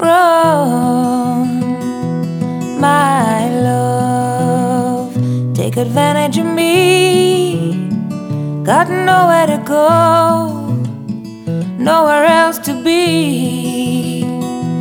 run, my love. Take advantage of me. Got nowhere to go, nowhere else to be.